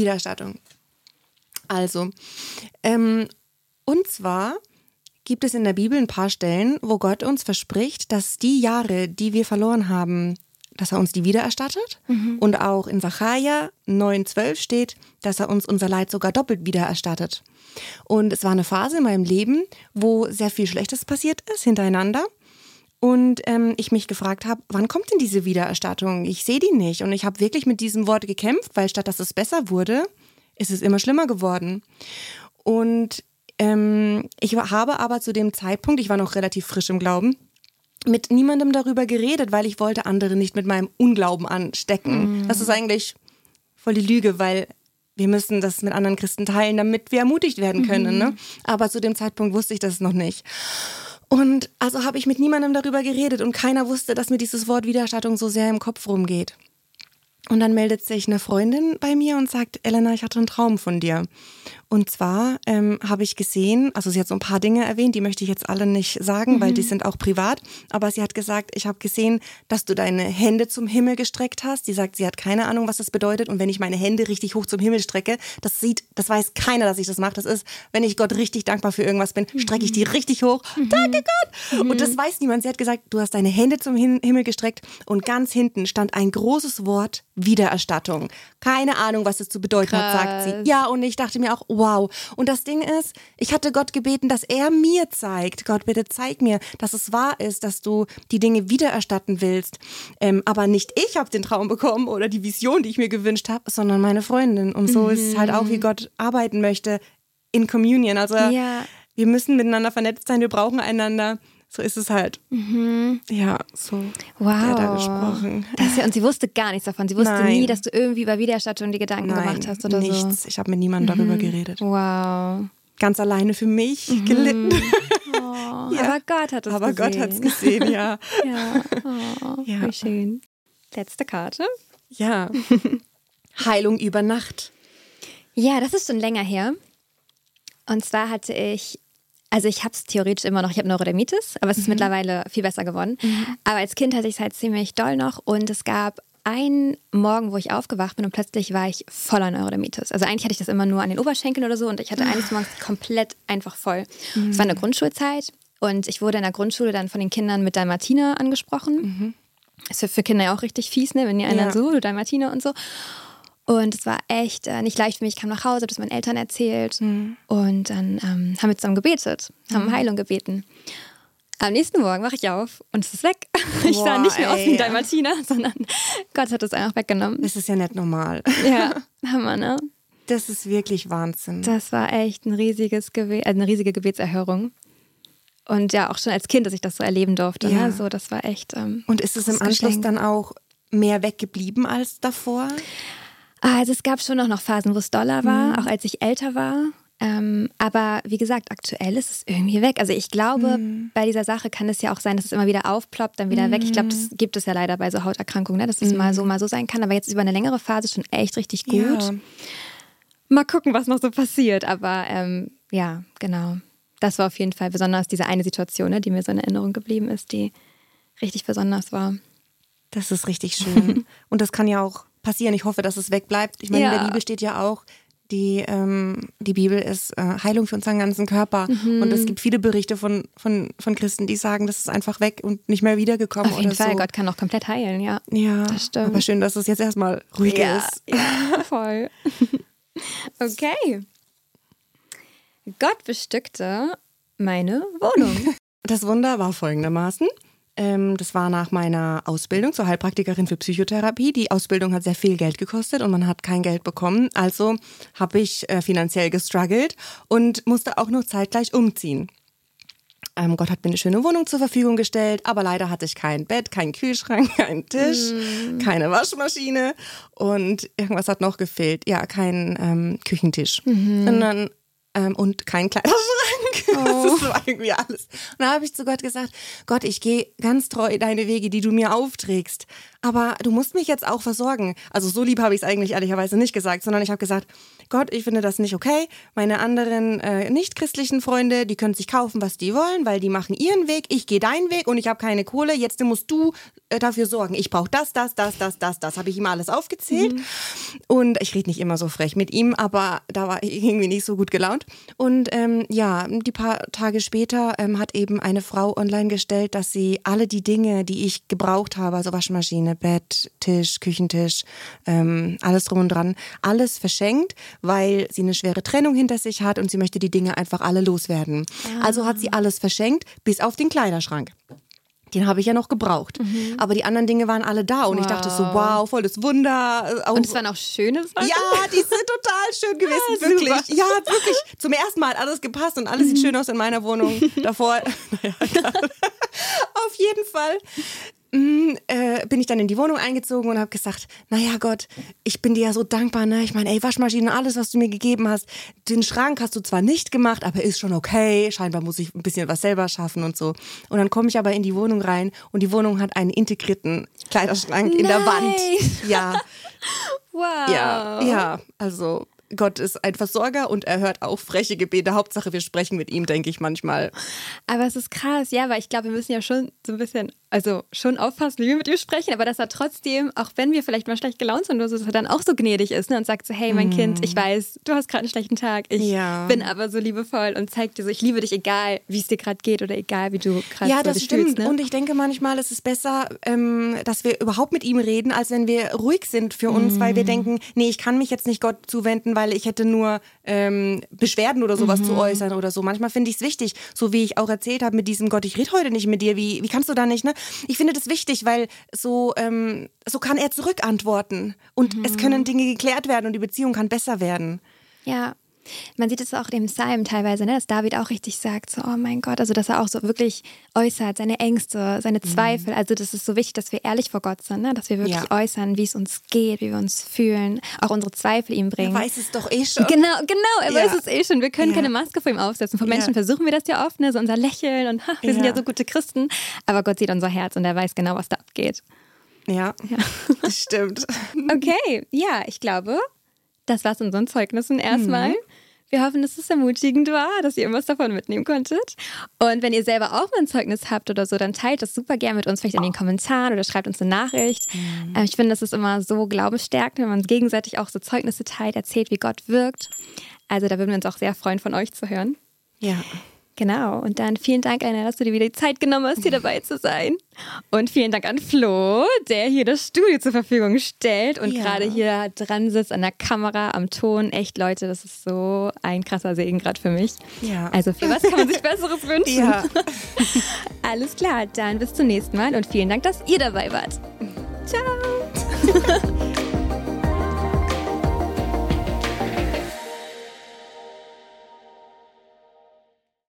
Also, und zwar gibt es in der Bibel ein paar Stellen, wo Gott uns verspricht, dass die Jahre, die wir verloren haben, dass er uns die wiedererstattet. Und auch in Sacharja 9,12 steht, dass er uns unser Leid sogar doppelt wiedererstattet. Und es war eine Phase in meinem Leben, wo sehr viel Schlechtes passiert ist hintereinander. Und ich mich gefragt habe, wann kommt denn diese Wiedererstattung? Ich sehe die nicht. Und ich habe wirklich mit diesem Wort gekämpft, weil statt dass es besser wurde, ist es immer schlimmer geworden. Und ich habe aber zu dem Zeitpunkt, ich war noch relativ frisch im Glauben, mit niemandem darüber geredet, weil ich wollte andere nicht mit meinem Unglauben anstecken. Das ist eigentlich voll die Lüge, weil wir müssen das mit anderen Christen teilen, damit wir ermutigt werden können. Ne? Aber zu dem Zeitpunkt wusste ich das noch nicht. Und also habe ich mit niemandem darüber geredet und keiner wusste, dass mir dieses Wort Wiedererstattung so sehr im Kopf rumgeht. Und dann meldet sich eine Freundin bei mir und sagt, Elena, ich hatte einen Traum von dir. Und zwar habe ich gesehen, also sie hat so ein paar Dinge erwähnt, die möchte ich jetzt alle nicht sagen, weil die sind auch privat. Aber sie hat gesagt, ich habe gesehen, dass du deine Hände zum Himmel gestreckt hast. Sie sagt, sie hat keine Ahnung, was das bedeutet. Und wenn ich meine Hände richtig hoch zum Himmel strecke, das weiß keiner, dass ich das mache. Das ist, wenn ich Gott richtig dankbar für irgendwas bin, strecke ich die richtig hoch. Danke Gott! Und das weiß niemand. Sie hat gesagt, du hast deine Hände zum Himmel gestreckt und ganz hinten stand ein großes Wort, Wiedererstattung. Keine Ahnung, was das zu bedeuten hat, sagt sie. Ja, und ich dachte mir auch, wow. Und das Ding ist, ich hatte Gott gebeten, dass er mir zeigt, Gott, bitte zeig mir, dass es wahr ist, dass du die Dinge wiedererstatten willst. Aber nicht ich habe den Traum bekommen oder die Vision, die ich mir gewünscht habe, sondern meine Freundin. Und so ist es halt auch, wie Gott arbeiten möchte in Communion. Also wir müssen miteinander vernetzt sein, wir brauchen einander. So ist es halt. Ja, so hat er gesprochen. Und sie wusste gar nichts davon. Sie wusste nie, dass du irgendwie über Wiedererstattung die Gedanken gemacht hast oder nichts. So. Nichts. Ich habe mit niemandem darüber geredet. Wow. Ganz alleine für mich gelitten. Oh, ja. Aber Gott hat es gesehen. Aber Gott hat es gesehen, ja. Wie schön. Letzte Karte. Ja. Heilung über Nacht. Ja, das ist schon länger her. Und zwar hatte ich habe es theoretisch immer noch, ich habe Neurodermitis, aber es ist mittlerweile viel besser geworden. Aber als Kind hatte ich es halt ziemlich doll noch und es gab einen Morgen, wo ich aufgewacht bin und plötzlich war ich voller Neurodermitis. Also eigentlich hatte ich das immer nur an den Oberschenkeln oder so und ich hatte eines Morgens komplett einfach voll. Es war in der Grundschulzeit und ich wurde in der Grundschule dann von den Kindern mit Dalmatiner angesprochen. Ist für Kinder ja auch richtig fies, ne? Wenn die einer so, Dalmatiner und so. Und es war echt nicht leicht für mich. Ich kam nach Hause, habe das meinen Eltern erzählt. Und dann haben wir zusammen gebetet, haben um Heilung gebeten. Am nächsten Morgen wache ich auf und es ist weg. Ich sah nicht mehr aus wie ein Dalmatiner, sondern Gott hat es einfach weggenommen. Das ist ja nicht normal. Ja, Hammer, ne? Das ist wirklich Wahnsinn. Das war echt eine riesige Gebetserhörung. Und ja, auch schon als Kind, dass ich das so erleben durfte. Ja. Ne? So, das war echt und ist es im Anschluss dann auch mehr weggeblieben als davor? Also es gab schon noch Phasen, wo es doller war, auch als ich älter war. Aber wie gesagt, aktuell ist es irgendwie weg. Also ich glaube, bei dieser Sache kann es ja auch sein, dass es immer wieder aufploppt, dann wieder weg. Ich glaube, das gibt es ja leider bei so Hauterkrankungen, ne? Dass es mal so sein kann. Aber jetzt ist über eine längere Phase schon echt richtig gut. Ja. Mal gucken, was noch so passiert. Aber ja, genau. Das war auf jeden Fall besonders diese eine Situation, ne, die mir so in Erinnerung geblieben ist, die richtig besonders war. Das ist richtig schön. Und das kann ja auch passieren. Ich hoffe, dass es wegbleibt. Ich meine, in der Bibel steht ja auch, die Bibel ist Heilung für unseren ganzen Körper. Und es gibt viele Berichte von Christen, die sagen, das ist einfach weg und nicht mehr wiedergekommen. Auf jeden Fall, so. Gott kann auch komplett heilen, ja. Ja, das stimmt. Aber schön, dass es jetzt erstmal ruhig ist. Ja, voll. Okay. Gott bestückte meine Wohnung. Das Wunder war folgendermaßen. Das war nach meiner Ausbildung zur Heilpraktikerin für Psychotherapie. Die Ausbildung hat sehr viel Geld gekostet und man hat kein Geld bekommen. Also habe ich finanziell gestruggelt und musste auch noch zeitgleich umziehen. Gott hat mir eine schöne Wohnung zur Verfügung gestellt, aber leider hatte ich kein Bett, keinen Kühlschrank, keinen Tisch, keine Waschmaschine und irgendwas hat noch gefehlt. Ja, kein Küchentisch. Und kein Kleiderschrank. Das war irgendwie alles. Und da habe ich zu Gott gesagt, Gott, ich gehe ganz treu deine Wege, die du mir aufträgst. Aber du musst mich jetzt auch versorgen. Also so lieb habe ich es eigentlich ehrlicherweise nicht gesagt, sondern ich habe gesagt, Gott, ich finde das nicht okay. Meine anderen nicht-christlichen Freunde, die können sich kaufen, was die wollen, weil die machen ihren Weg. Ich gehe deinen Weg und ich habe keine Kohle. Jetzt musst du dafür sorgen. Ich brauche das. Habe ich ihm alles aufgezählt. Und ich rede nicht immer so frech mit ihm, aber da war ich irgendwie nicht so gut gelaunt. Und die paar Tage später hat eben eine Frau online gestellt, dass sie alle die Dinge, die ich gebraucht habe, also Waschmaschine, Bett, Tisch, Küchentisch, alles drum und dran, alles verschenkt, weil sie eine schwere Trennung hinter sich hat und sie möchte die Dinge einfach alle loswerden. Also hat sie alles verschenkt, bis auf den Kleiderschrank. Den habe ich ja noch gebraucht. Aber die anderen Dinge waren alle da und ich dachte so, wow, voll das Wunder. Und es waren auch schöne Sachen? Ja, die sind total schön gewesen, wirklich. Super. Ja, wirklich. Zum ersten Mal hat alles gepasst und alles sieht schön aus in meiner Wohnung. Davor, auf jeden Fall. Bin ich dann in die Wohnung eingezogen und habe gesagt, naja Gott, ich bin dir ja so dankbar, ne? Ich meine, Waschmaschine, alles, was du mir gegeben hast, den Schrank hast du zwar nicht gemacht, aber ist schon okay, scheinbar muss ich ein bisschen was selber schaffen und so. Und dann komme ich aber in die Wohnung rein und die Wohnung hat einen integrierten Kleiderschrank in der Wand. Ja. Wow. Ja, also Gott ist ein Versorger und er hört auch freche Gebete. Hauptsache, wir sprechen mit ihm, denke ich manchmal. Aber es ist krass, ja, weil ich glaube, wir müssen ja schon so ein bisschen, also schon aufpassen, wie wir mit ihm sprechen, aber dass er trotzdem, auch wenn wir vielleicht mal schlecht gelaunt sind oder so, dass er dann auch so gnädig ist, ne, und sagt so, hey, mein Kind, ich weiß, du hast gerade einen schlechten Tag, ich bin aber so liebevoll und zeigt dir so, ich liebe dich, egal wie es dir gerade geht oder egal wie du gerade ja, so dich fühlst. Ne? Und ich denke manchmal ist es besser, dass wir überhaupt mit ihm reden, als wenn wir ruhig sind für uns, weil wir denken, nee, ich kann mich jetzt nicht Gott zuwenden, weil ich hätte nur Beschwerden oder sowas zu äußern oder so. Manchmal finde ich es wichtig, so wie ich auch erzählt habe mit diesem Gott, ich rede heute nicht mit dir, wie kannst du da nicht, ne? Ich finde das wichtig, weil so kann er zurückantworten und es können Dinge geklärt werden und die Beziehung kann besser werden. Ja. Man sieht es auch im Psalm teilweise, ne, dass David auch richtig sagt, so, oh mein Gott, also dass er auch so wirklich äußert, seine Ängste, seine Zweifel. Also das ist so wichtig, dass wir ehrlich vor Gott sind, ne, dass wir wirklich äußern, wie es uns geht, wie wir uns fühlen, auch unsere Zweifel ihm bringen. Er weiß es doch eh schon. Genau, er weiß es eh schon. Wir können keine Maske vor ihm aufsetzen. Vor Menschen versuchen wir das ja oft, ne, so unser Lächeln und wir sind ja so gute Christen. Aber Gott sieht unser Herz und er weiß genau, was da abgeht. Ja. Das stimmt. Okay, ja, ich glaube, das war's in unseren Zeugnissen erstmal. Wir hoffen, dass es ermutigend war, dass ihr irgendwas davon mitnehmen konntet. Und wenn ihr selber auch mal ein Zeugnis habt oder so, dann teilt das super gerne mit uns, vielleicht in den Kommentaren oder schreibt uns eine Nachricht. Ich finde, das ist immer so glaubensstärkend, wenn man gegenseitig auch so Zeugnisse teilt, erzählt, wie Gott wirkt. Also da würden wir uns auch sehr freuen, von euch zu hören. Ja. Genau, und dann vielen Dank, Anna, dass du dir wieder die Zeit genommen hast, hier dabei zu sein. Und vielen Dank an Flo, der hier das Studio zur Verfügung stellt und gerade hier dran sitzt an der Kamera, am Ton. Echt, Leute, das ist so ein krasser Segen gerade für mich. Ja. Also für was kann man sich Besseres wünschen? Ja. Alles klar, dann bis zum nächsten Mal und vielen Dank, dass ihr dabei wart. Ciao!